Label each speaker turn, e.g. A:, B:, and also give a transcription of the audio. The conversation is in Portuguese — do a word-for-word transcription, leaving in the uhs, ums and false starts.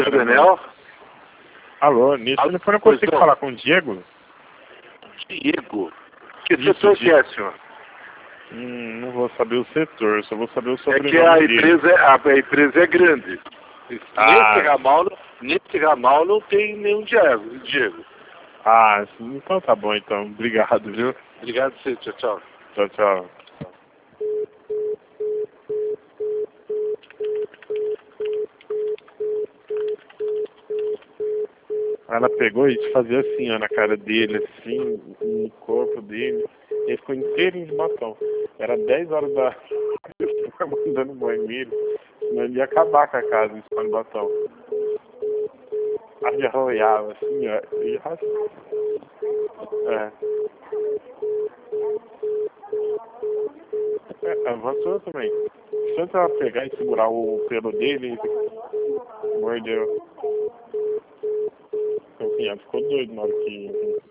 A: Seu Daniel?
B: Alô, nesse
A: Alô,
B: telefone eu consigo
A: não.
B: falar com o Diego?
A: Diego? Que
B: Isso,
A: setor que
B: Diego.
A: é, senhor?
B: Hum, não vou saber o setor, só vou saber o
A: É
B: sobrenome
A: que a
B: dele.
A: empresa, é- a, a empresa é grande.
B: Ah.
A: Nesse ramal, não- nesse ramal não tem nenhum Diego. Diego.
B: Ah, então tá bom então. Obrigado, viu?
A: Obrigado, senhor. Tchau, tchau.
B: Tchau, tchau. Ela pegou e fazia assim, ó, na cara dele, assim, no corpo dele. Ele ficou inteirinho de batom. Era dez horas da eu tava mandando banho nele, senão ele ia acabar com a casa escondendo batom. Aí arroiava assim, ó, e ras- é. É, avançou também. Tanto ela pegar e segurar o pelo dele, mordeu. Meu cunhado ficou doido na hora que